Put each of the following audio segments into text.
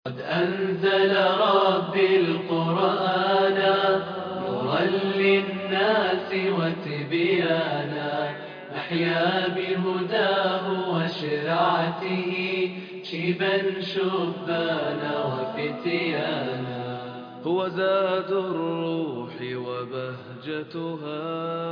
قد أنزل ربي القرآن نورا للناس وتبيانا نحيا بهداه وشرعته شيبا شبانا وفتيانا هو زاد الروح وبهجتها.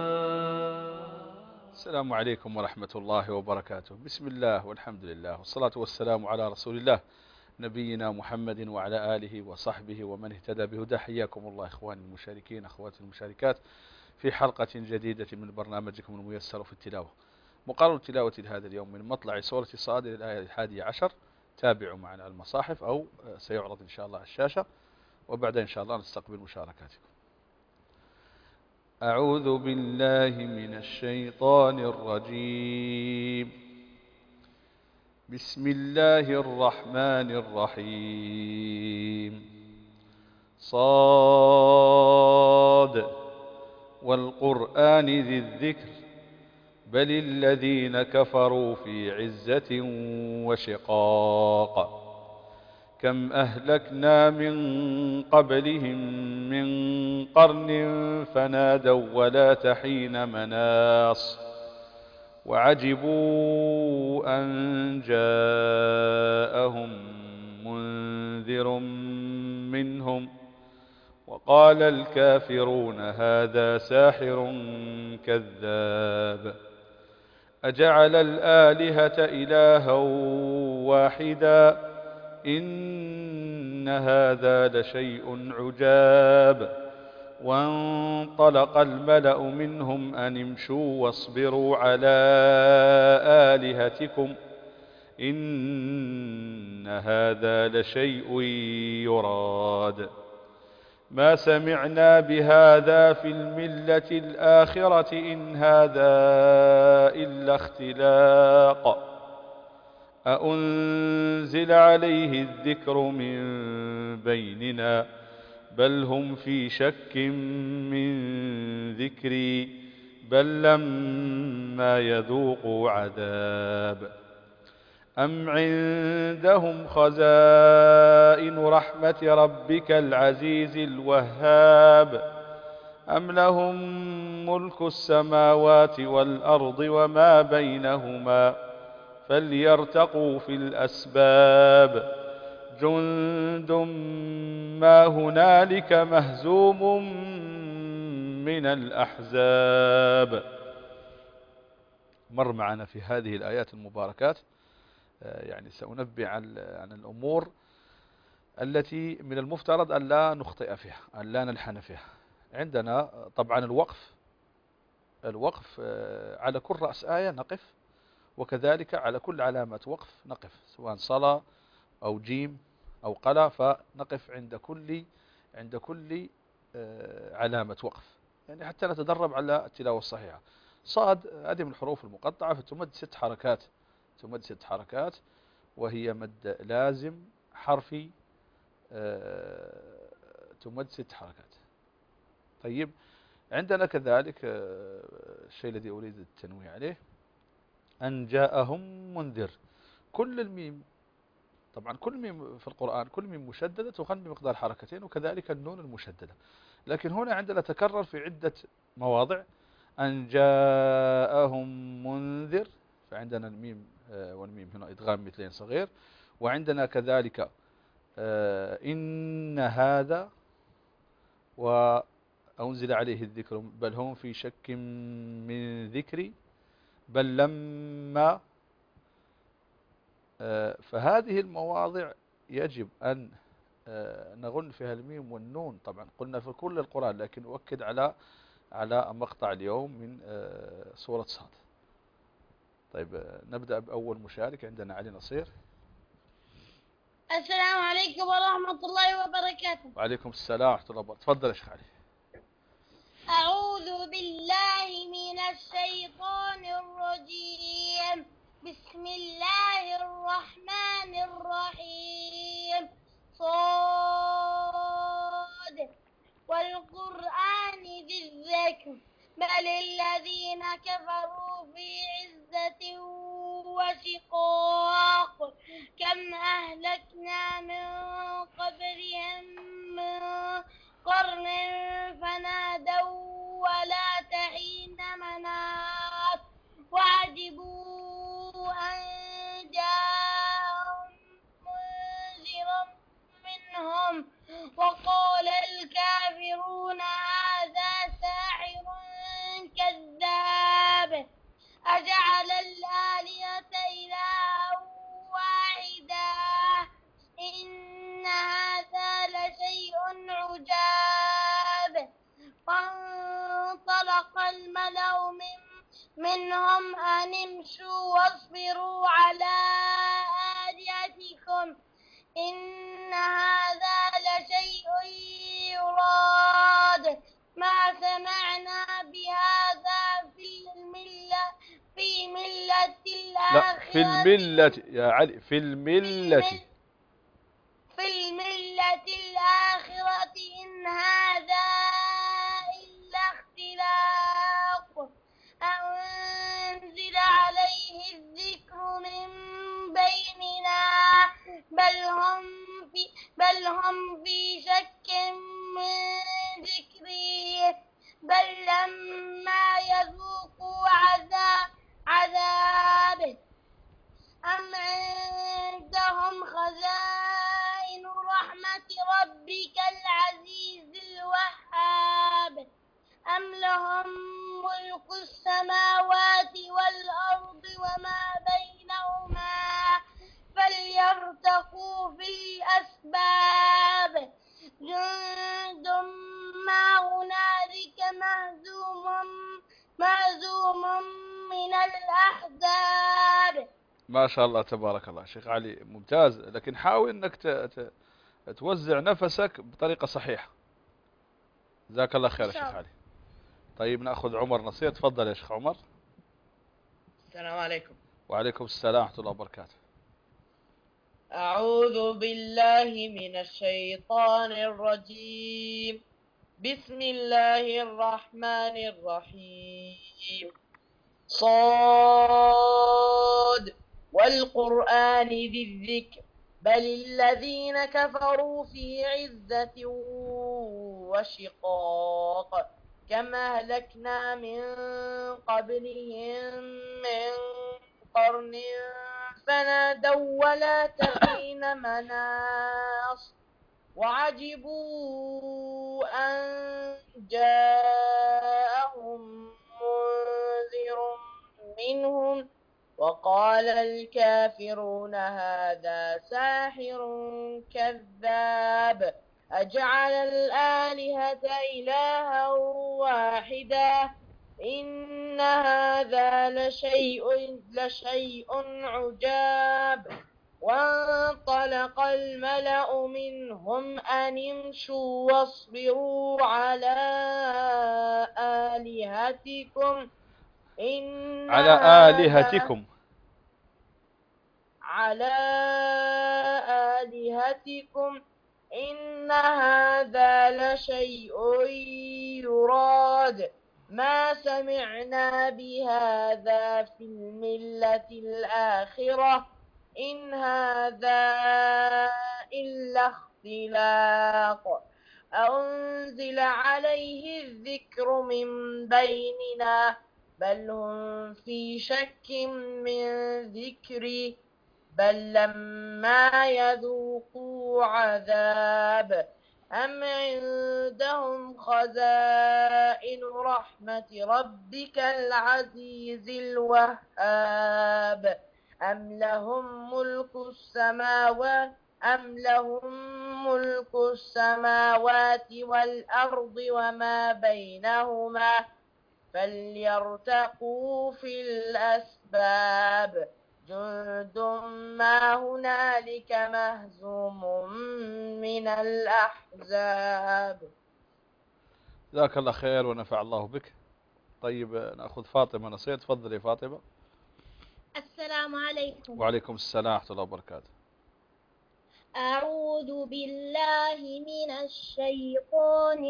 السلام عليكم ورحمة الله وبركاته. بسم الله والحمد لله والصلاة والسلام على رسول الله نبينا محمد وعلى آله وصحبه ومن اهتدى بهداه. حياكم الله إخواني المشاركين أخواتي المشاركات في حلقة جديدة من برنامجكم الميسر في التلاوة. مقرر تلاوة هذا اليوم من مطلع سورة صاد إلى الآية 11. تابعوا معنا المصاحف أو سيعرض إن شاء الله على الشاشة، وبعدين إن شاء الله نستقبل مشاركاتكم. أعوذ بالله من الشيطان الرجيم. بسم الله الرحمن الرحيم. صاد والقرآن ذي الذكر بل الذين كفروا في عزة وشقاق. كم أهلكنا من قبلهم من قرن فنادوا ولا تحين مناص وعجبوا أن جاءهم منذر منهم وقال الكافرون هذا ساحر كذاب. أجعل الآلهة إلها واحدا إن هذا لشيء عجاب. وانطلق الملأ منهم أن امشوا واصبروا على آلهتكم إن هذا لشيء يراد. ما سمعنا بهذا في الملة الآخرة إن هذا إلا اختلاق. أأنزل عليه الذكر من بيننا بل هم في شك من ذكري بل لما يذوقوا عذاب. أم عندهم خزائن رحمة ربك العزيز الوهاب أم لهم ملك السماوات والأرض وما بينهما فليرتقوا في الأسباب. جند ما هنالك مهزوم من الأحزاب. مر معنا في هذه الآيات المباركات يعني سأنبه عن الأمور التي من المفترض أن لا نخطئ فيها، أن لا نلحن فيها. عندنا طبعا الوقف على كل رأس آية نقف، وكذلك على كل علامة وقف نقف، سواء صلى أو جيم أو قلى، فنقف عند كل علامة وقف، يعني حتى نتدرب على التلاوة الصحيحة. صاد هذه من الحروف المقطعة فتمد 6 حركات، تمد 6 حركات، وهي مد لازم حرفي، تمد 6 حركات. طيب، عندنا كذلك الشيء الذي أريد التنويه عليه أن جاءهم منذر. كل الميم، طبعا كل ميم في القرآن كل ميم مشددة تغني بمقدار حركتين، وكذلك النون المشددة، لكن هنا عندنا تكرر في عدة مواضع. أن جاءهم منذر، فعندنا الميم والميم هنا إدغام مثلين صغير. وعندنا كذلك إن هذا، وأنزل عليه الذكر بل هم في شك من ذكري بل لما. فهذه المواضع يجب أن نغن فيها الميم والنون. طبعا قلنا في كل القرآن، لكن أؤكد على مقطع اليوم من سورة صاد. طيب، نبدأ بأول مشارك. عندنا علي نصير. السلام عليكم ورحمة الله وبركاته. وعليكم السلام ورحمة الله وبركاته. تفضل يا شيخ علي. أعوذ بالله من الشيطان الرجيم. بسم الله الرحمن الرحيم. صاد والقرآن ذي الذكر بل الذين كفروا في عزة وشقاق. كم أهلكنا من منهم أن امشوا واصبروا على آلهتكم إن هذا لشيء يراد ما سمعنا بهذا في ملة لا، في الآخرة الملة يا علي، في الملة. في الملة الآخرة إن هذا إلا اختلاق أنزل عليه الذكر من بيننا بل هم في شك من ذكري بل لما يذوقوا عذابه أم عندهم خزائن رحمة ربك العزيز الوهاب أم لهم ملك السماوات والأرض وما بينهما فليرتقوا في الأسباب جند ما هنالك مهزوم من الأحزاب. ما شاء الله تبارك الله شيخ علي، ممتاز، لكن حاول انك توزع نفسك بطريقة صحيحة. جزاك الله خير يا شيخ علي. طيب نأخذ عمر نصير، تفضل يا شيخ عمر. السلام عليكم. وعليكم السلام ورحمة الله وبركاته. أعوذ بالله من الشيطان الرجيم. بسم الله الرحمن الرحيم. صاد والقرآن ذي الذكر بل الذين كفروا في عزة وشقاق كم أهلكنا من قبلهم من قرن فنادوا ولا تحين مناص وعجبوا أن جاءهم منذر منهم وقال الكافرون هذا ساحر كذاب أجعل الآلهة إلها واحدا إن هذا لشيء عجاب وانطلق الملأ منهم أن امشوا واصبروا على آلهتكم إن هذا لشيء يراد ما سمعنا بهذا في الملة الآخرة إن هذا إلا اختلاق أنزل عليه الذكر من بيننا بل هم في شك من ذكري بل لما يذوقوا عذاب أم عندهم خزائن رحمة ربك العزيز الوهاب أم لهم ملك السماوات والأرض وما بينهما فليرتقوا في الأسباب جند ما هنالك مهزوم من الأحزاب. جزاك الله خير ونفع الله بك. طيب نأخذ فاطمة نصير، تفضلي فاطمة. السلام عليكم. وعليكم السلام ورحمة الله وبركاته. أعوذ بالله من الشيطان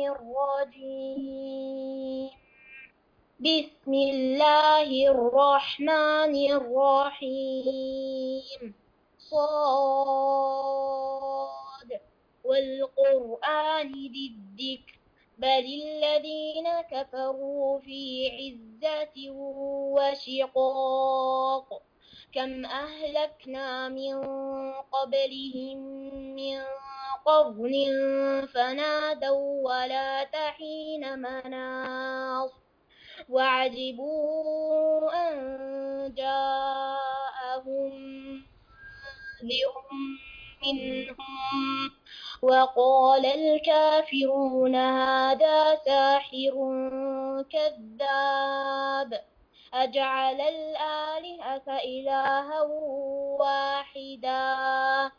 الرجيم. بسم الله الرحمن الرحيم. صاد والقرآن ذي الذكر بل الذين كفروا في عزة وشقاق كم أهلكنا من قبلهم من قرن فنادوا ولا تحين مناص وعجبوا أن جاءهم منذر منهم وقال الكافرون هذا ساحر كذاب أجعل الآلهة إلها واحدا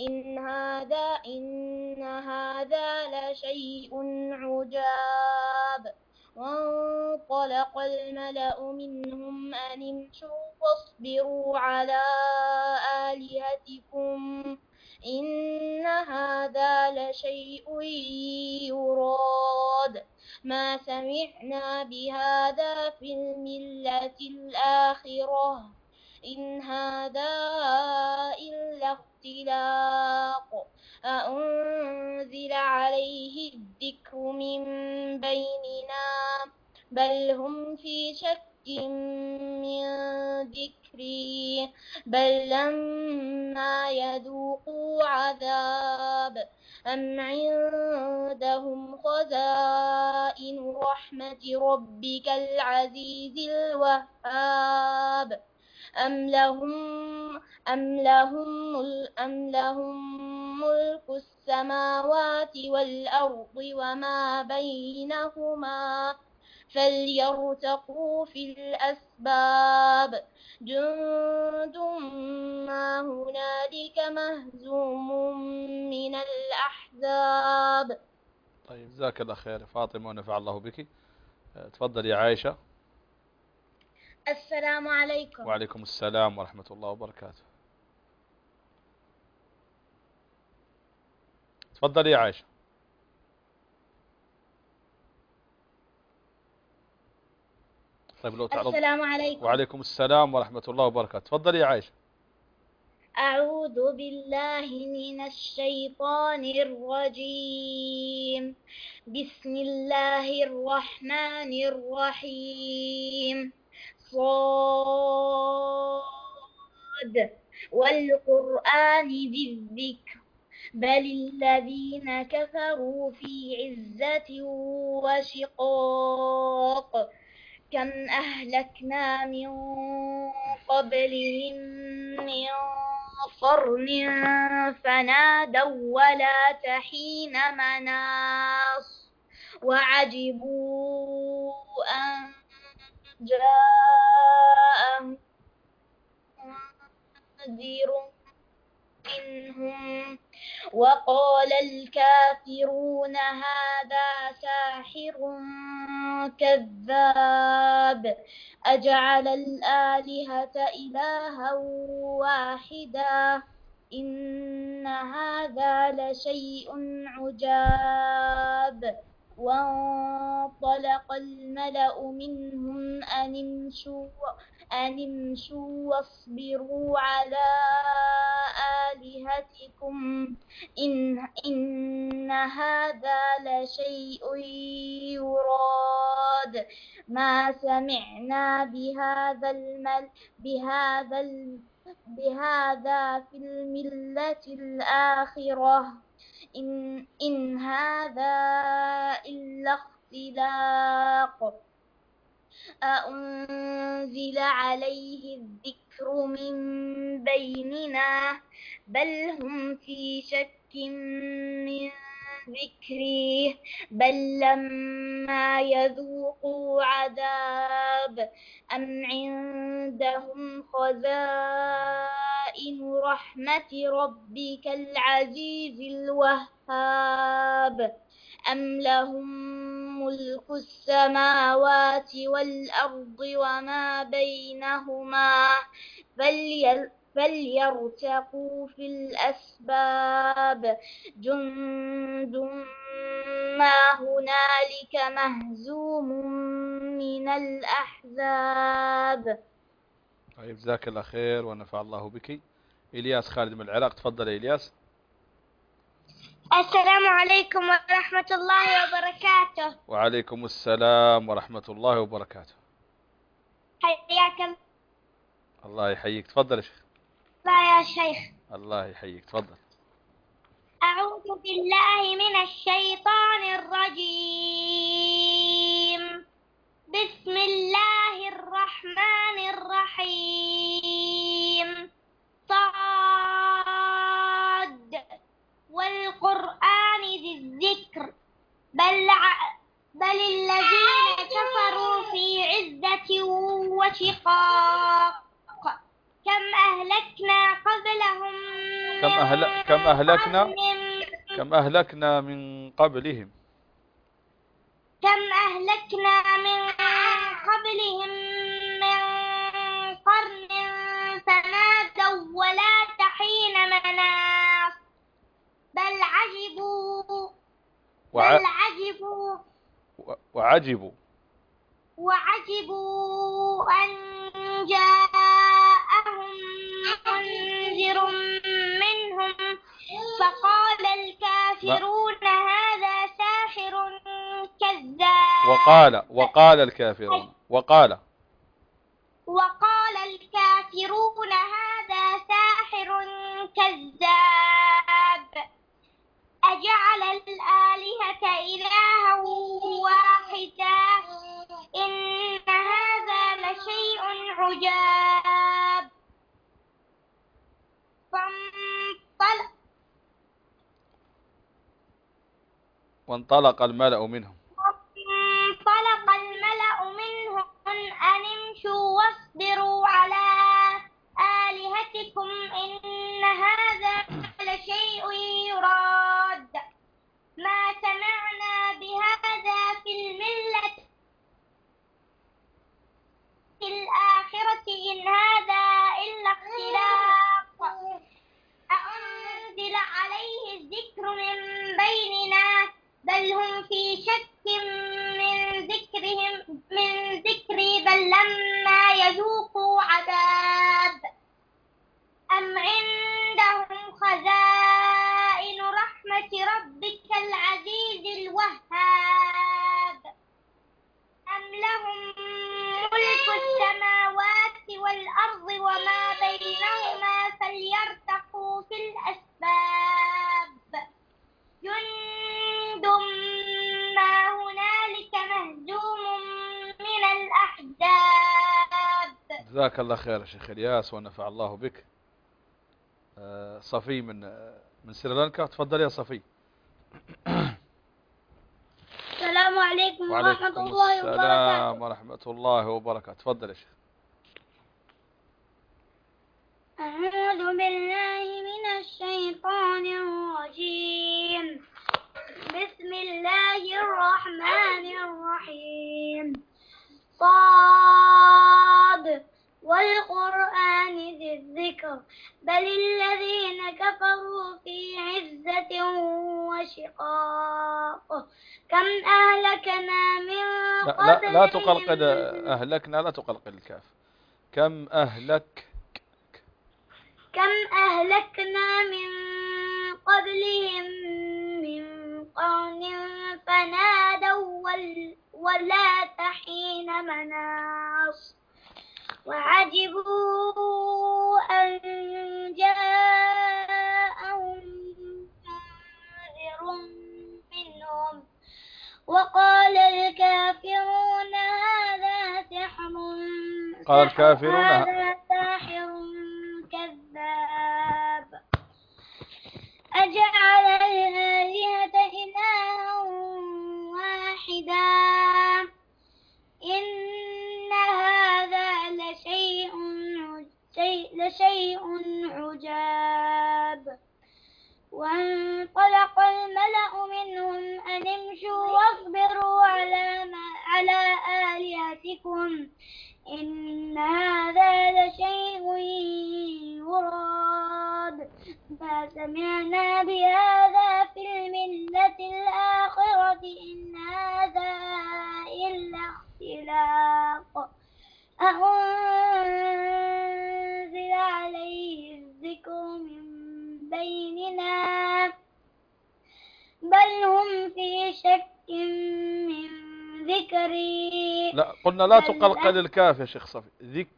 إن هذا لشيء عجاب. وانطلق الملأ منهم أن امشوا واصبروا على آلهتكم إن هذا لشيء يراد ما سمعنا بهذا في الملة الآخرة إن هذا إلا اختلاق أأنزل عليه الذكر من بيننا بل هم في شك من ذكري بل لما يذوقوا عذاب أم عندهم خزائن رحمة ربك العزيز الوهاب أم لهم ملك السماوات والأرض وما بينهما فليرتقوا في الأسباب جند ما هنالك مهزوم من الأحزاب. طيب جزاك الله خير فاطمة ونفع الله بك. تفضل يا عائشة. السلام عليكم. وعليكم السلام ورحمة الله وبركاته. تفضل يا عائشة. طيب لو تعرض. السلام عليكم. وعليكم السلام ورحمة الله وبركاته. تفضل يا عائشة. أعوذ بالله من الشيطان الرجيم. بسم الله الرحمن الرحيم. صاد والقرآن ذي الذكر بل الذين كفروا في عزة وشقاق كم أهلكنا من قبلهم من قرن فنادوا ولا تحين مناص وعجبوا أن جاءهم منذر منهم وقال الكافرون هذا ساحر كذاب أجعل الآلهة إلها واحدا إن هذا لشيء عجاب. وانطلق الملأ منهم أن امشوا واصبروا على آلهتكم إن هذا لشيء يراد ما سمعنا بهذا في الملة الآخرة إن هذا إلا اختلاق أأنزل عليه الذكر من بيننا بل هم في شك من ذكري بل لما يذوقوا عذاب أم عندهم خزائن رحمة ربك العزيز الوهاب أم لهم ملك السماوات والأرض وما بينهما فليرتقوا في الأسباب جند ما هنالك مهزوم من الأحزاب. طيب جزاك الله خير ونفع الله بك. إلياس خالد من العراق. تفضل يا إلياس. السلام عليكم ورحمة الله وبركاته. وعليكم السلام ورحمة الله وبركاته. حياك الله يحييك. تفضل يا شيخ. الله يا شيخ. الله يحييك. تفضل. أعوذ بالله من الشيطان الرجيم. بسم الله الرحمن الرحيم. صاد والقرآن ذي الذكر بل الذين كفروا في عزة وشقاق كم أهلكنا قبلهم كم أهلكنا من قبلهم من قرن فنادوا ولا تحين مناص بل وعجبوا أن جاءهم منذر منهم فقال الكافرون هذا ساحر كذاب وقال الكافرون هذا ساحر كذاب أجعل الآلهة إلها واحدا إن هذا لشيء عجاب وانطلق الملأ منهم أن امشوا واصبروا على آلهتكم إن هذا لشيء يراد ما سمعنا بهذا في الملة الآخرة إن هذا إلا اختلاق أأنزل عليه الذكر من بيننا بل هم في شك من ذكري بل لما يذوقوا عذاب أم عندهم خزائن رحمة ربك العزيز الوهاب أم لهم ملك السماوات والأرض وما بينهما فليرتقوا في الأسباب جند ما هنالك مهزوم من الأحزاب. جزاك الله خير يا شيخ الياس ونفع الله بك. صفي من سريلانكا، تفضل يا صفي. السلام عليكم ورحمة الله وبركاته. السلام ورحمة الله وبركاته. تفضل يا شيخ. أعوذ بالله من الشيطان الرجيم. بسم الله الرحمن الرحيم. صاد والقرآن ذي الذكر بل الذين كفروا في عزة وشقاق كم أهلكنا من قبلهم. لا تقلقل أهلكنا، لا تقلقل الكاف. كم أهلكنا من قبلهم من قرن فنادوا ولا تحين مناص وعجبوا أن جاءهم منذر منهم وقال الكافرون هذا ساحر كذاب أجعل الآلهة إلها واحدا إن هذا لشيء عجاب وانطلق الملأ منهم أن امشوا واصبروا على آلهتكم إن هذا لشيء يراد ما سمعنا بهذا في الملة الآخرة إن هذا إلا اختلاق أأنزل عليه الذكر من بيننا بل هم في شك من ذكري. لا قلنا لا تقلقل الكاف يا شيخ صفي.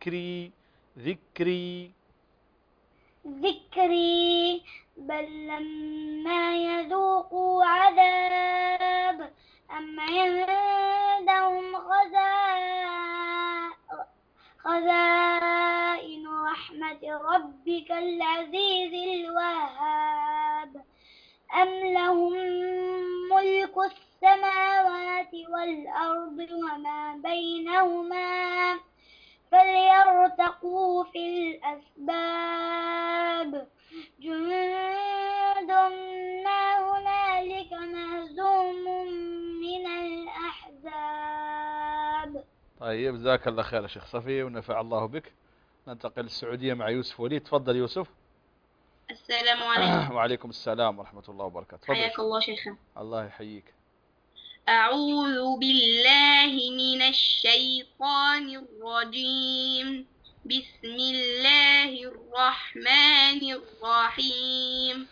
ذكري بل لما يذوقوا عذاب أم عندهم خزائن رحمة ربك العزيز الوهاب أم لهم ملك السماوات والأرض وما بينهما فليرتقوا في الأسباب جند ما هنالك مهزوم من الأحزاب. طيب جزاك الله خير يا شيخ صفي ونفع الله بك. ننتقل للسعودية مع يوسف وليد. تفضل يوسف. السلام عليكم. وعليكم السلام ورحمة الله وبركاته. تفضل. حياك الله شيخنا. الله يحييك. أعوذ بالله من الشيطان الرجيم. بسم الله الرحمن الرحيم.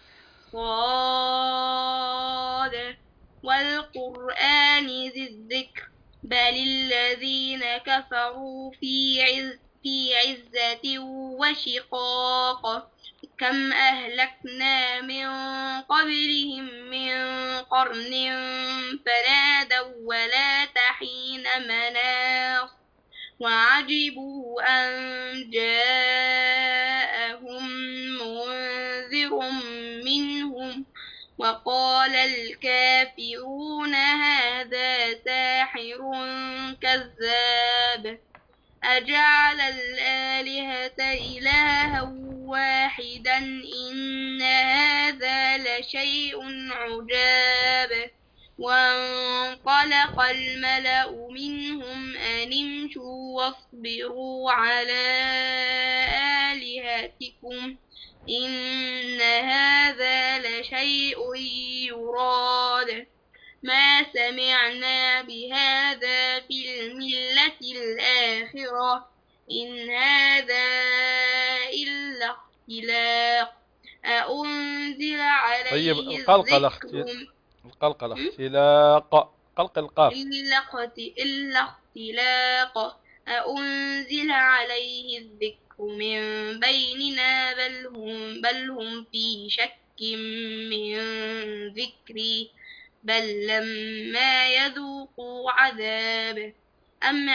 صاد والقرآن ذي الذكر بل الذين كفروا في عزة وشقاق كم أهلكنا من قبلهم من قرن فنادوا ولا تحين مناص وعجبوا أن جاءهم منذر منهم وقال الكافرون هذا ساحر كذاب أجعل الآلهة إلها واحدا إن هذا لشيء عجاب وانطلق الملأ منهم أن امشوا واصبروا على آلهتكم إن هذا لشيء يراد ما سمعنا بهذا في الملة الآخرة إن هذا إلا اختلاق أأنزل عليه طيب القلقلة اختلاق قلق القاف إلا اختلاق أأنزل عليه الذكر من بيننا بل هم في شك من ذكري بل لما يذوقوا عذاب أم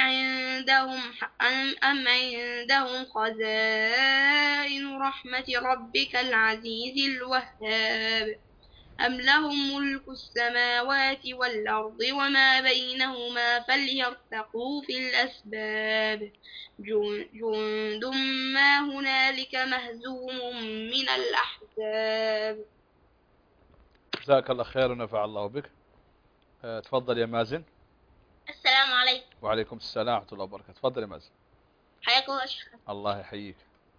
عندهم خزائن رحمة ربك العزيز الوهاب أم لهم ملك السماوات والأرض وما بينهما فليرتقوا في الأسباب جند ما هنالك مهزوم من الأحزاب. جزاك الله خير ونفع الله بك. تفضل يا مازن. السلام عليكم. وعليكم السلام ورحمة الله وبركاته. تفضل يا مازن. حياك الله شيخ. الله يحييك.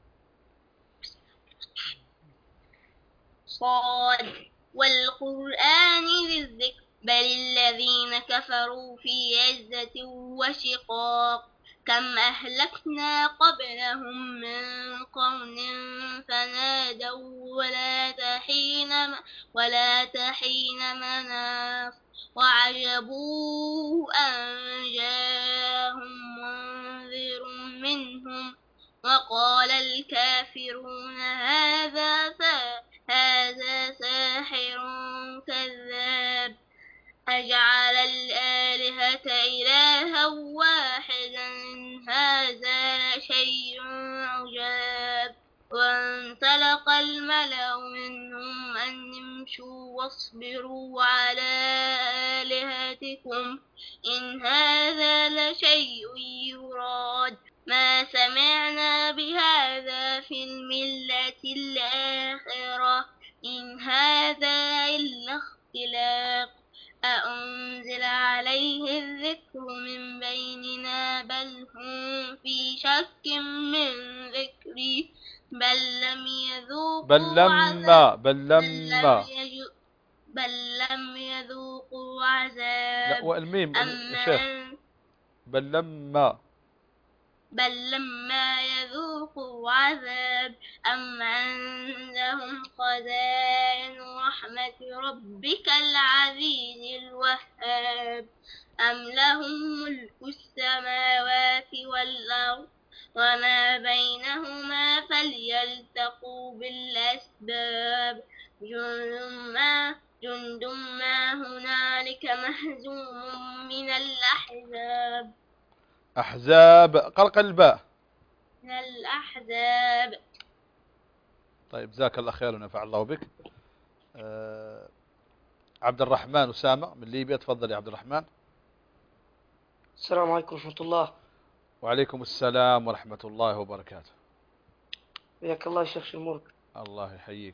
صاد والقرآن ذي الذكر بل الذين كفروا في عزة وشقاق كم أهلكنا قبلهم من قرن فنادوا ولا تحين مناص وعجبوا أن جاءهم منذر منهم وقال الكافرون هذا ساحر كذاب أجعل الآلهة إلها واحدا هذا لشيء عجاب وانطلق الملأ منهم أن امشوا واصبروا على آلهتكم إن هذا لشيء يراد ما سمعنا بهذا في الملة الآخرة إن هذا إلا اختلاق أأنزل عليه الذكر من بيننا بل هم في شك من ذكري بل لم يذوقوا عذاب لا والميم شيخ بل لما يذوقوا عذاب أم عندهم خزائن رحمة ربك العزيز الوهاب أم لهم ملك السماوات والأرض وما بينهما فليلتقوا بالأسباب جند ما هنالك مهزوم من الأحزاب. أحزاب قلق الباء من الأحزاب. طيب جزاك الله خير ونفع الله بك. عبد الرحمن أسامة من ليبيا. تفضل يا عبد الرحمن. السلام عليكم ورحمة الله. وعليكم السلام ورحمة الله وبركاته. حياك الله شيخ شمور. الله يحييك.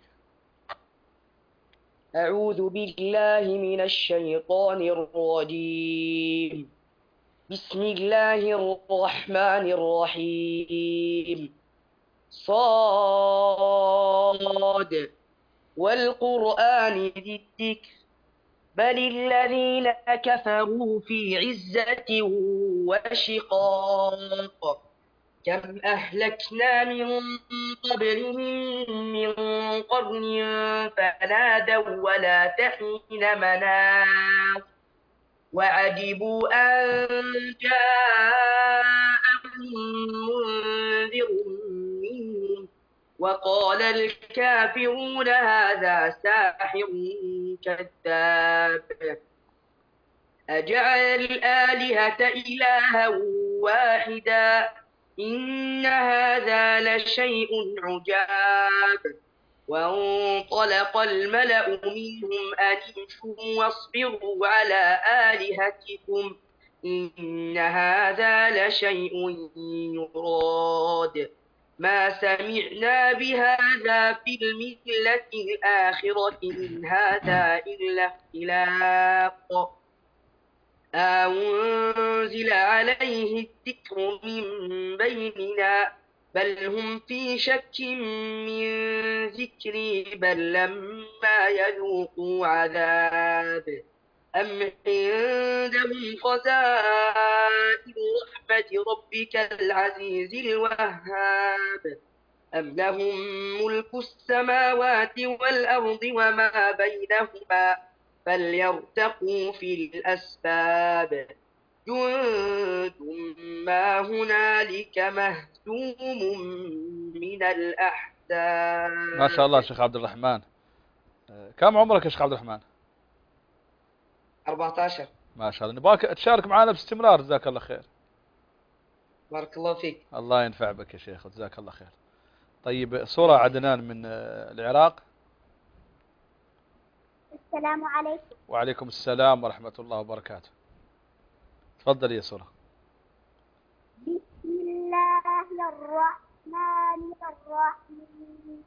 أعوذ بالله من الشيطان الرجيم. بسم الله الرحمن الرحيم. صاد والقرآن ذي الذكر بل الذين كفروا في عزة وشقاق كم أهلكنا من قبلهم من قرن فنادوا ولا تحين مناص وعجبوا أن جاءهم منذر منهم وقال الكافرون هذا ساحر كذاب أجعل الآلهة إلها واحدا إن هذا لشيء عجاب وانطلق الملأ منهم أن امشوا واصبروا على آلهتكم إن هذا لشيء يراد ما سمعنا بهذا في الملة الآخرة إن هذا إلا اختلاق أنزل عليه الذكر من بيننا بل هم في شك من ذكري بل لما يذوقوا عذاب أم عندهم خزائن رحمة ربك العزيز الوهاب أم لهم ملك السماوات والأرض وما بينهما فليرتقوا في الأسباب جند ما هنالك مهزوم من الأحزاب. ما شاء الله شيخ عبد الرحمن. كم عمرك يا شيخ عبد الرحمن؟ 14. ما شاء الله. نبغاك تشارك معنا باستمرار. جزاك الله خير. بارك الله فيك. الله ينفع بك يا شيخ. جزاك الله خير. طيب صورة عدنان من العراق. السلام عليكم. وعليكم السلام ورحمة الله وبركاته. تفضل يا صورة. بسم الله الرحمن الرحيم.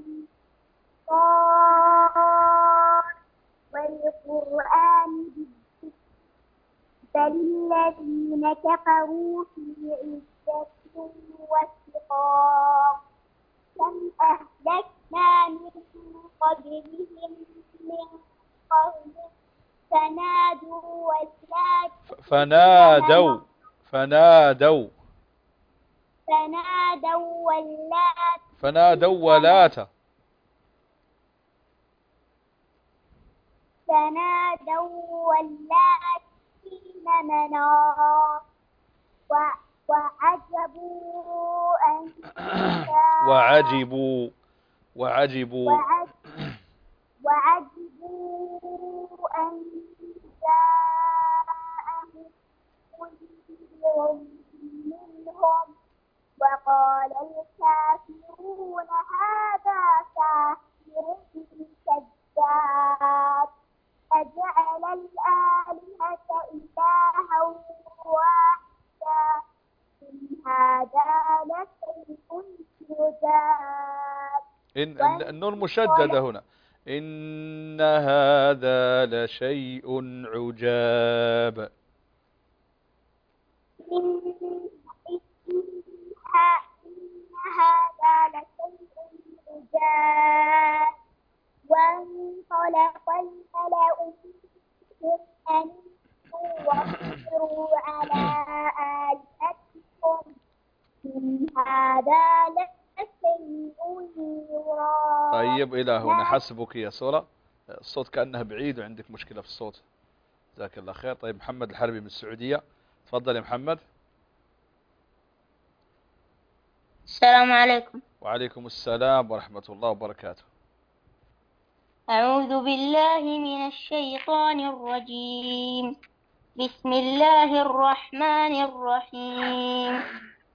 صاد والقرآن بالذكر بل الذين كفروا في عزة وشقاق كم أهلكنا من قبلهم من قرن فنادوا واللات حين مناص وعجبوا أن وعجبوا أن جاءهم منذر منهم وقال الكافرون هذا ساحر كذاب أجعل الآلهة إلها واحدا إن هذا لشيء عجاب. النون مشددة هنا. إن هذا لشيء عجاب. إن هذا لشيء عجاب وانطلق الملأ منهم أن واصبروا على آلهتكم إن هذا لشيء يراد. طيب إلى هنا حسبك يا سورة. الصوت كأنه بعيد وعندك مشكلة في الصوت. جزاك الله خير. طيب محمد الحربي من السعودية. تفضل يا محمد. السلام عليكم. وعليكم السلام ورحمة الله وبركاته. أعوذ بالله من الشيطان الرجيم. بسم الله الرحمن الرحيم.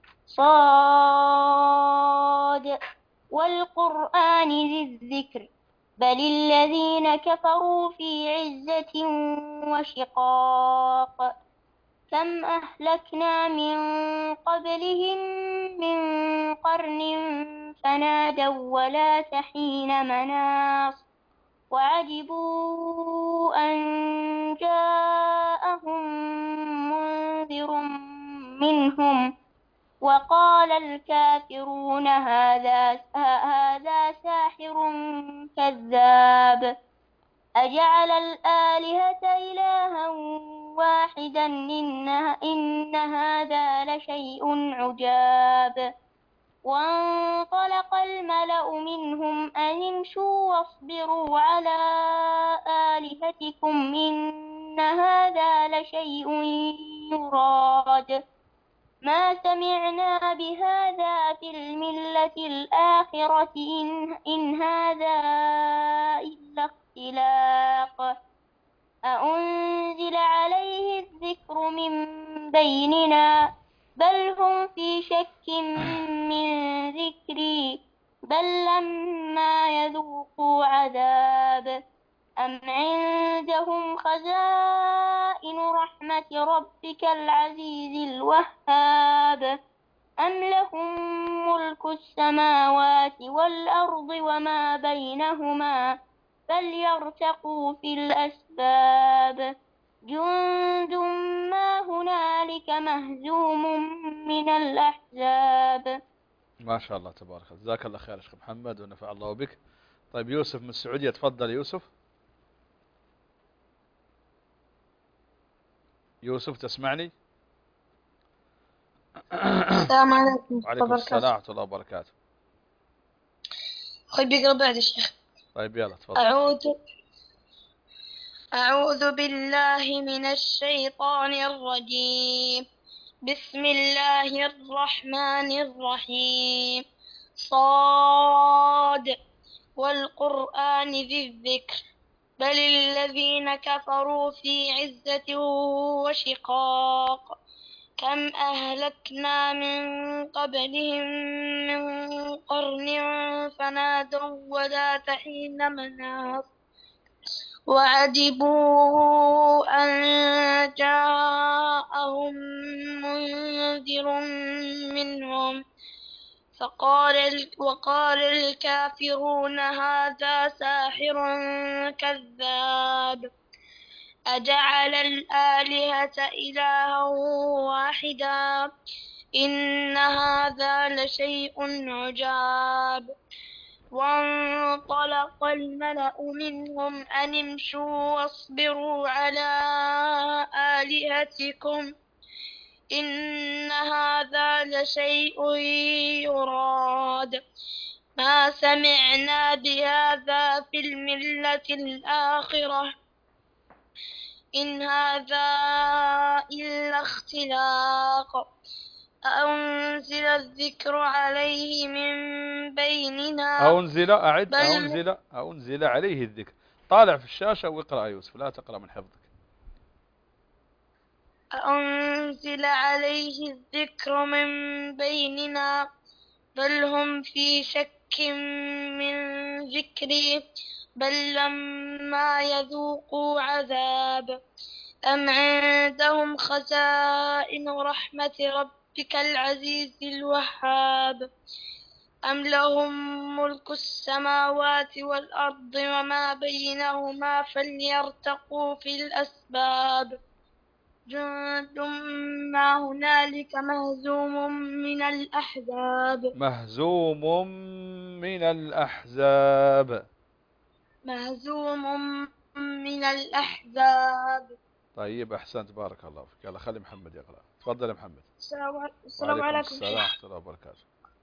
صاد والقرآن ذي الذكر بل الذين كفروا في عزة وشقاق كم أهلكنا من قبلهم من قرن فنادوا ولا حين مناص وعجبوا أن جاءهم منذر منهم وقال الكافرون هذا ساحر كذاب أجعل الآلهة إلها واحدا إن هذا لشيء عجاب وانطلق الملأ منهم أن امشوا واصبروا على آلهتكم إن هذا لشيء يراد ما سمعنا بهذا في الملة الآخرة إن هذا إلا اختلاق أأنزل عليه الذكر من بيننا بل هم في شك من ذكري بل لما يذوقوا عذاب أم عندهم خزائن رحمة ربك العزيز الوهاب أم لهم ملك السماوات والأرض وما بينهما فليرتقوا في الأسباب جند ما هنالك مهزوم من الأحزاب. ما شاء الله تبارك الله، جزاك الله خير يا شيخ محمد ونفع الله بك. طيب يوسف من السعودية، تفضل يوسف. يوسف تسمعني؟ السلام عليكم. وعليكم السلام ورحمة الله وبركاته. خذ بيقرأ بعد يا شيخ. طيب يلا تفضل. أعوذ بالله من الشيطان الرجيم. بسم الله الرحمن الرحيم. صاد والقرآن ذي الذكر بل الذين كفروا في عزة وشقاق كم أهلكنا من قبلهم من قرن فنادوا وذات حين مناص وعجبوا أن جاءهم منذر منهم وقال الكافرون هذا ساحر كذاب أجعل الآلهة إلها واحدا إن هذا لشيء عجاب وانطلق الملأ منهم أن امشوا واصبروا على آلهتكم إن هذا لشيء يراد ما سمعنا بهذا في الملة الآخرة إن هذا إلا اختلاق أنزل الذكر عليه من بيننا أنزل عليه الذكر. طالع في الشاشة واقرأ يوسف، لا تقرأ من حفظك. أنزل عليه الذكر من بيننا بل هم في شك من ذكري بل لما يذوقوا عذاب أم عندهم خزائن رحمة ربك العزيز الوهاب أم لهم ملك السماوات والأرض وما بينهما فليرتقوا في الأسباب جند ما هنالك مهزوم من الأحزاب. طيب أحسنت، بارك الله فيك. يلا خلي محمد يقرأ. تفضل يا محمد. السلام عليكم. السلام ورحمة الله وبركاته.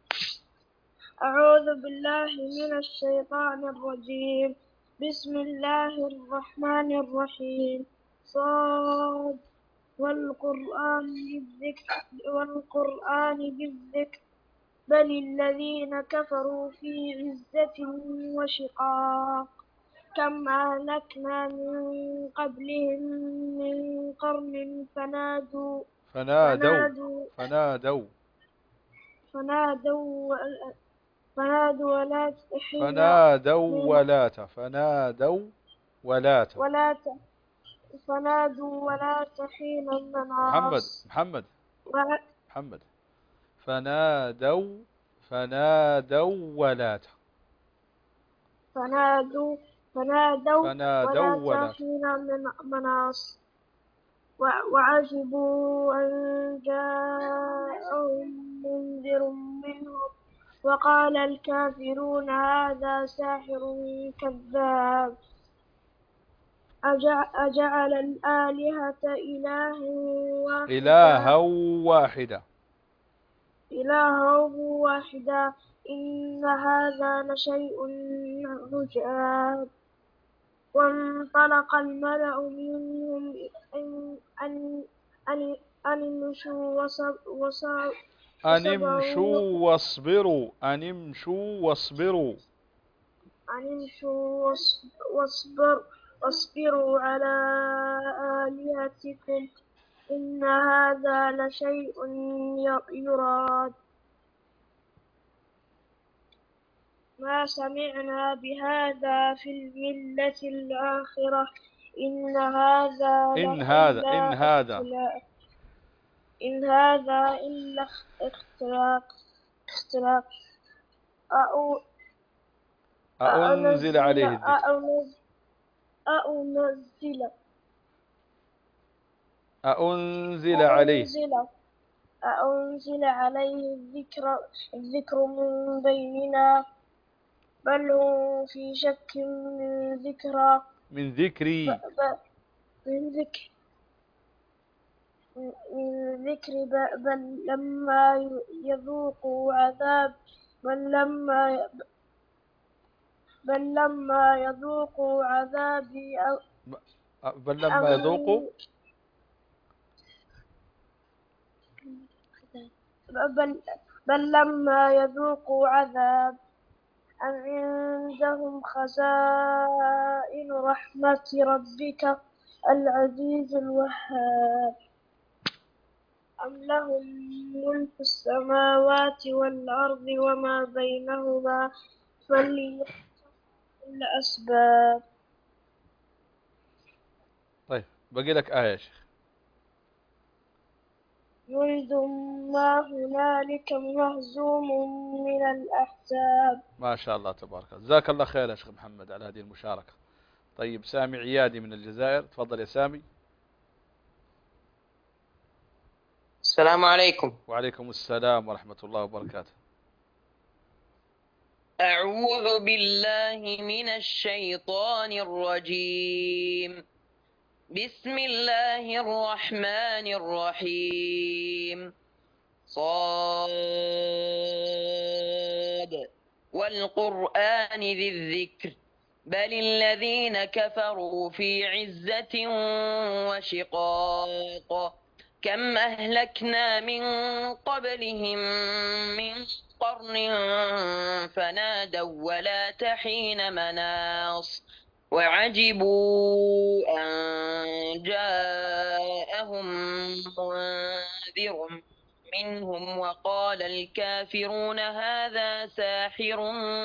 أعوذ بالله من الشيطان الرجيم. بسم الله الرحمن الرحيم. صاد والقرآن بالذكر بل الذين كفروا في عزة وشقاق كم أهلكنا من قبلهم من قرن فنادوا فنادوا ولا حين مناص محمد وع- محمد فنادوا ولا فنادوا ولا ولا حين مناص وعجبوا أن جاءهم منذر منهم وقال الكافرون هذا ساحر كذاب أجعل الآلهة إلها واحدا إن هذا لشيء عجاب وانطلق الملأ منهم أن امشوا واصبروا على آلهتكم إن هذا لشيء يراد ما سمعنا بهذا في الملة الآخرة إن هذا إلا اختلاق أأنزل عليه الذكر أأنزل عليه الذكر من بيننا بل هم في شك من ذكري بل لما يذوقوا عذاب عذابي بل لما يذوقوا عذاب أم عندهم خزائن رحمة ربك العزيز الوهاب أم لهم ملك السماوات والأرض وما بينهما فليأتوا الأسباب. طيب باقي لك آية يا شيخ. جند ما هنالك مهزوم من الأحزاب. ما شاء الله تبارك الله، جزاك الله خير يا شيخ محمد على هذه المشاركة. طيب سامي عيادي من الجزائر، تفضل يا سامي. السلام عليكم. وعليكم السلام ورحمة الله وبركاته. أعوذ بالله من الشيطان الرجيم. بسم الله الرحمن الرحيم. صاد والقرآن ذي الذكر بل الذين كفروا في عزة وشقاق كم أهلكنا من قبلهم من قرن فنادوا ولا حين مناص وعجبوا أن جاءهم منذر منهم وقال الكافرون هذا ساحر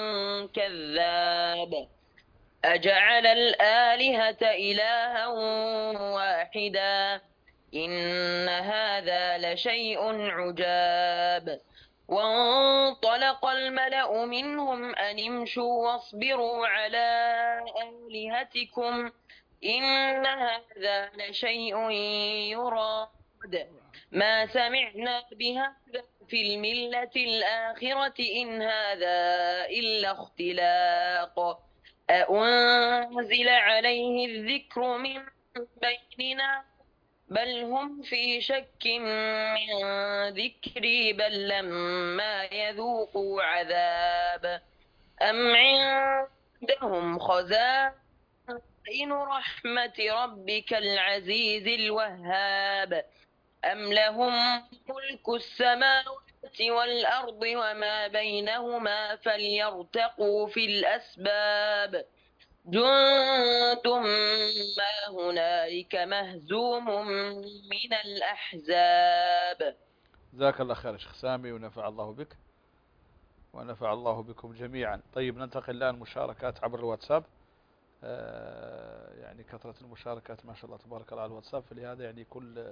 كذاب أجعل الآلهة إلها واحدا إن هذا لشيء عجاب وانطلق الملأ منهم أن امشوا واصبروا على آلهتكم إن هذا لشيء يراد ما سمعنا بهذا في الملة الآخرة إن هذا إلا اختلاق أأنزل عليه الذكر من بيننا بل هم في شك من ذكري بل لما يذوقوا عذاب أم عندهم خزائن رحمة ربك العزيز الوهاب أم لهم ملك السماوات والأرض وما بينهما فليرتقوا في الأسباب جند ما هنالك مهزوم من الأحزاب. جزاك الله خير شيخ سامي ونفع الله بك ونفع الله بكم جميعا. طيب ننتقل الآن مشاركات عبر الواتساب. يعني كثرة المشاركات ما شاء الله تبارك الله على الواتساب، فلهذا يعني كل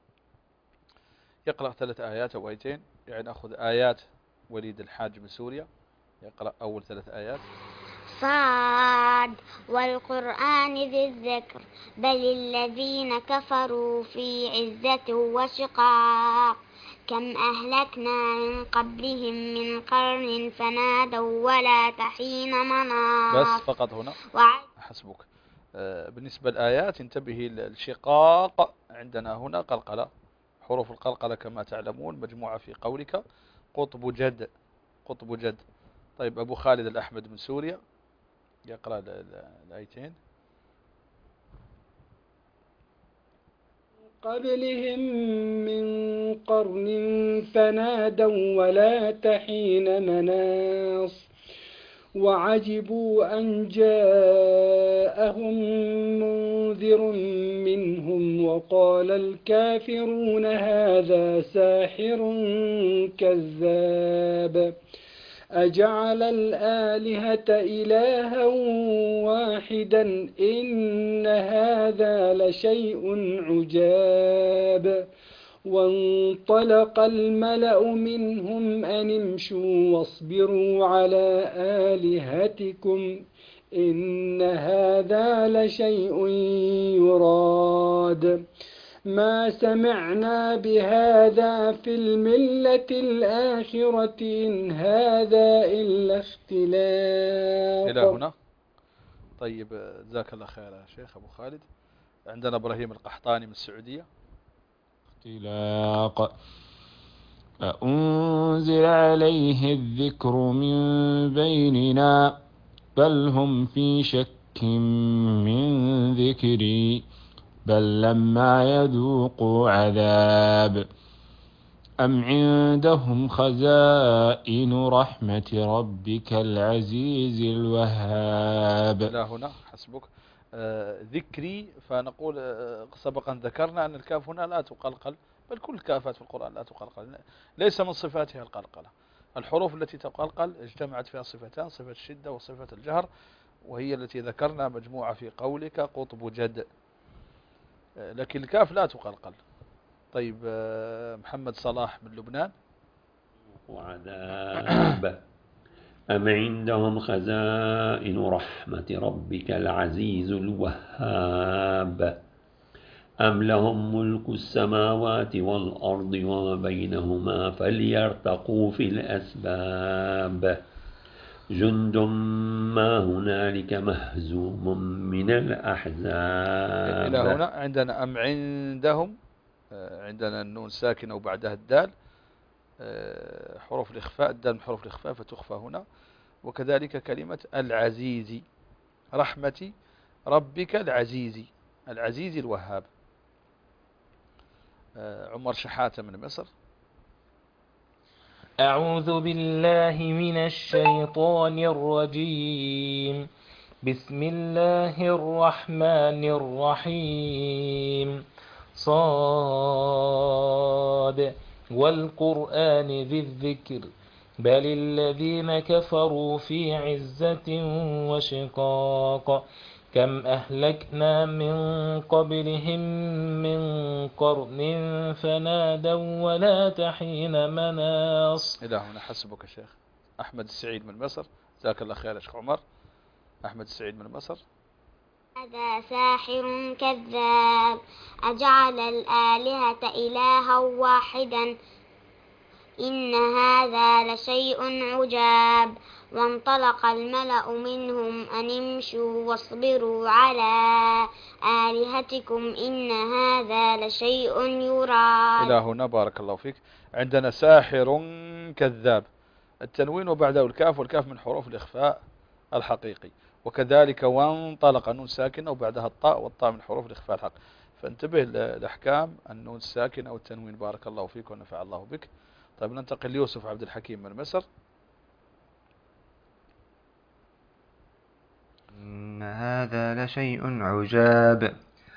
يقرأ 3 آيات أو آيتين. يعني نأخذ آيات وليد الحاج من سوريا، يقرأ أول 3 آيات. صاد والقرآن ذي الذكر بل الذين كفروا في عزة وشقاق كم أهلكنا من قبلهم من قرن فنادوا ولا تحين مناص. بس فقط هنا حسبك. بالنسبة للآيات انتبهي الشقاق عندنا هنا قلقلة، حروف القلقلة كما تعلمون مجموعة في قولك قطب جد، قطب جد. طيب أبو خالد الأحمد من سوريا يقرأ الآيتين. قبلهم من قرن فنادوا ولا تحين مناص وعجبوا أن جاءهم منذر منهم وقال الكافرون هذا ساحر كذاب أجعل الآلهة إلها واحدا إن هذا لشيء عجاب وانطلق الملأ منهم أن امشوا واصبروا على آلهتكم إن هذا لشيء يراد ما سمعنا بهذا في الملة الآخرة إن هذا إلا اختلاق. إلى هنا. طيب جزاك الله خير يا شيخ أبو خالد. عندنا إبراهيم القحطاني من السعودية. اختلاق أنزل عليه الذكر من بيننا بل هم في شك من ذكري بل لما يذوقوا عذاب أم عندهم خزائن رحمة ربك العزيز الوهاب. لا هنا حسبك. ذكري فنقول سبقا ذكرنا أن الكاف هنا لا تقلقل، بل كل الكافات في القرآن لا تقلقل، ليس من صفاتها القلقلة. الحروف التي تقلقل اجتمعت فيها صفتان، صفة الشدة وصفة الجهر، وهي التي ذكرنا مجموعة في قولك قطب جد، لكن الكاف لا تقلقل. طيب محمد صلاح من لبنان. وعذاب أم عندهم خزائن رحمة ربك العزيز الوهاب أم لهم ملك السماوات والأرض وما بينهما فليرتقوا في الأسباب جند ما هنالك مهزوم من الأحزاب. إلى هنا عندنا أم عندهم، عندنا النون ساكنة وبعدها الدال، حروف الإخفاء، الدال من حروف الإخفاء فتخفى هنا. وكذلك كلمة العزيز رحمة ربك العزيز، العزيز الوهاب. عمر شحاتة من مصر. أعوذ بالله من الشيطان الرجيم بسم الله الرحمن الرحيم صاد والقرآن ذي الذكر بل الذين كفروا في عزة وشقاق كم أهلكنا من قبلهم من قرن فنادوا ولا تحين مناص. إلى هنا حسبك يا شيخ. أحمد السعيد من مصر. جزاك الله خير يا شيخ عمر. أحمد السعيد من مصر. هذا ساحر كذاب أجعل الآلهة إلها واحدا إن هذا لشيء عجاب وانطلق الملأ منهم أن امشوا واصبروا على آلهتكم إن هذا لشيء يراد. إلى هنا بارك الله فيك. عندنا ساحر كذاب، التنوين وبعده الكاف، والكاف من حروف الإخفاء الحقيقي. وكذلك وانطلق النون ساكنة وبعدها الطاء، والطاء من حروف الإخفاء الحقيقي. فانتبه لأحكام النون الساكنة والتنوين. بارك الله فيك ونفع الله بك. طيب ننتقل ليوسف عبد الحكيم من مصر. إن هذا لشيء عجاب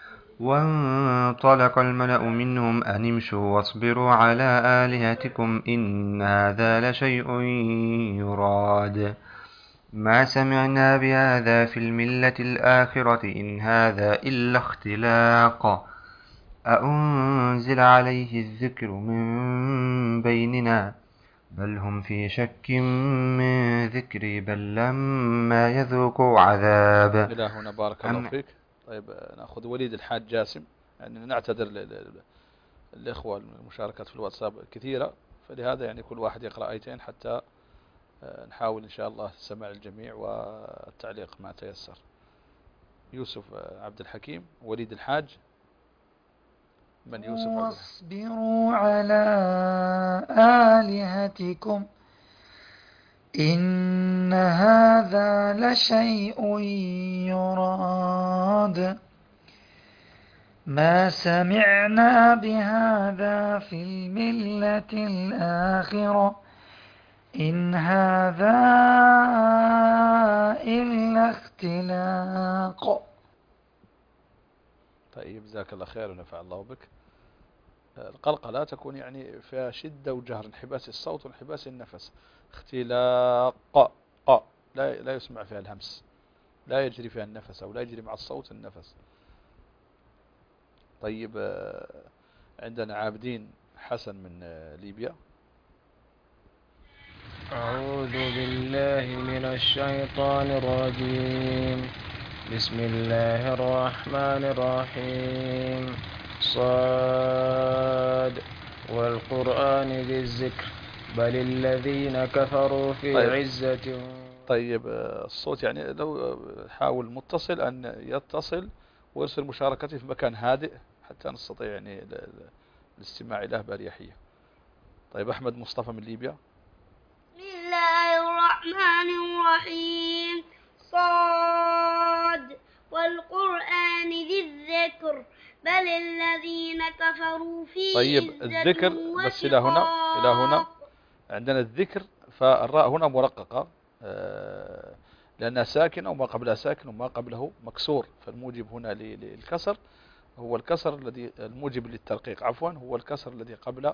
وانطلق الملأ منهم أن امشوا واصبروا على آلهتكم إن هذا لشيء يراد ما سمعنا بهذا في الملة الآخرة إن هذا إلا اختلاق أأنزل عليه الذكر من بيننا بل هم في شك من ذكري بل لما يذوقوا عذاب. إلى هنا بارك الله فيك. طيب نأخذ وليد الحاج جاسم، يعني نعتذر الإخوة المشاركات في الواتساب كثيرة، فلهذا يعني كل واحد يقرأ آيتين حتى نحاول إن شاء الله سماع الجميع والتعليق ما تيسر. يوسف عبد الحكيم، وليد الحاج، من يوسف عبد الحكيم. واصبروا على آلهتكم إن هذا لشيء يراد ما سمعنا بهذا في الملة الآخرة إن هذا إلا اختلاق. طيب جزاك الله خير ونفع الله بك. القلقلة تكون يعني فيها شدة وجهر، انحباس الصوت وانحباس النفس. اختلاق لا يسمع فيها الهمس، لا يجري فيها النفس أو لا يجري مع الصوت النفس. طيب عندنا عابدين حسن من ليبيا. أعوذ بالله من الشيطان الرجيم. بسم الله الرحمن الرحيم. صاد والقرآن ذي الذكر بل الذين كفروا في عزة. طيب الصوت يعني لو حاول متصل أن يتصل ويرسل مشاركته في مكان هادئ حتى نستطيع يعني الاستماع له بأريحية. طيب أحمد مصطفى من ليبيا. بسم الله الرحمن الرحيم. صاد والقرآن ذي الذكر بل الذين كفروا في طيب الذكر بس إلى هنا عندنا الذكر، فالراء هنا مرققة لأنها ساكنة وما قبلها ساكن وما قبله مكسور، فالموجب هنا للكسر هو الكسر الذي الموجب للترقيق عفوا هو الكسر الذي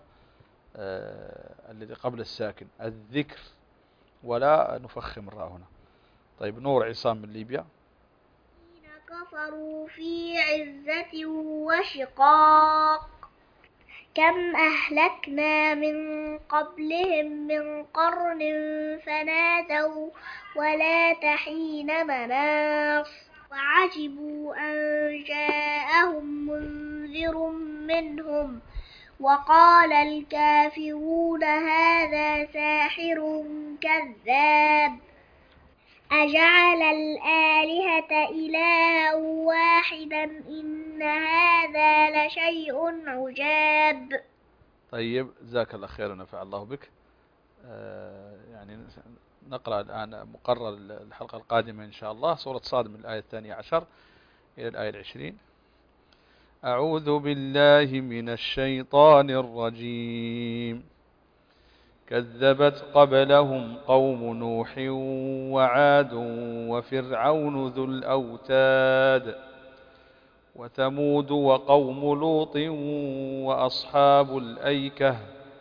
قبل الساكن الذكر، ولا نفخم الراء هنا. طيب نور عصام من ليبيا. كفروا في عزة وشقاق كم أهلكنا من قبلهم من قرن فنادوا ولا تحين مناص وعجبوا أن جاءهم منذر منهم وقال الكافرون هذا ساحر كذاب أجعل الآلهة إلها واحدا إن هذا لشيء عجاب. طيب جزاك الله خير ونفع الله بك. يعني نقرأ الآن مقرر الحلقة القادمة إن شاء الله سورة صاد من الآية 12 إلى الآية 20. أعوذ بالله من الشيطان الرجيم. كذبت قبلهم قوم نوح وعاد وفرعون ذو الأوتاد وثمود وقوم لوط وأصحاب الأيكة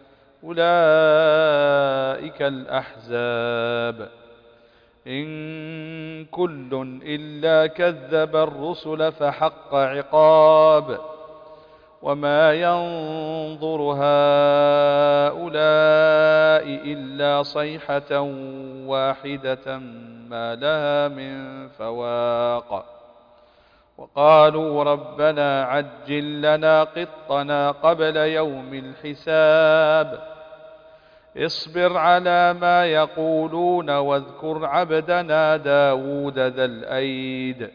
أولئك الأحزاب إن كل إلا كذب الرسل فحق عقاب وما ينظر هؤلاء إلا صيحة واحدة ما لها من فواق وقالوا ربنا عجل لنا قطنا قبل يوم الحساب اصبر على ما يقولون واذكر عبدنا داود ذا الأيد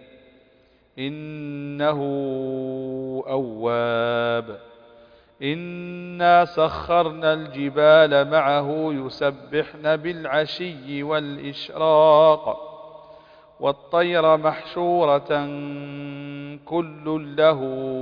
إنه أواب إنا سخرنا الجبال معه يسبحن بالعشي والإشراق والطير محشورة كل له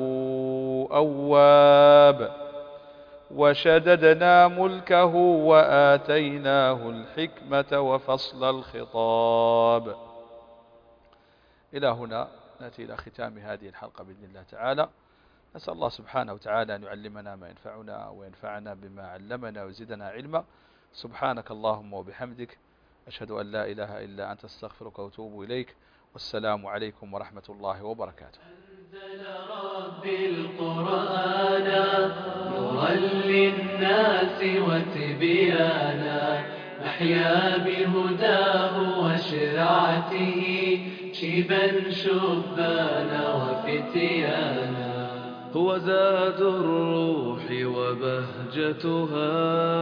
أواب وشددنا ملكه وآتيناه الحكمة وفصل الخطاب. إلى هنا نأتي إلى ختام هذه الحلقة بإذن الله تعالى. نسأل الله سبحانه وتعالى أن يعلمنا ما ينفعنا وينفعنا بما علمنا ويزيدنا علما. سبحانك اللهم وبحمدك أشهد أن لا إله إلا أنت أستغفرك وأتوب إليك، والسلام عليكم ورحمة الله وبركاته. أنزل ربي القرآن نورا للناس وتبيانا، نحيا بهداه وشرعته شيبا شبانا وفتيانا. هو زاد الروح وبهجتها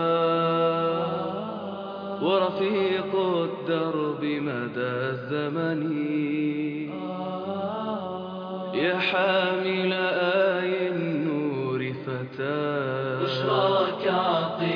ورفيق الدرب مدى الزمن، يا حامل آي النور فتاة بشراك عطية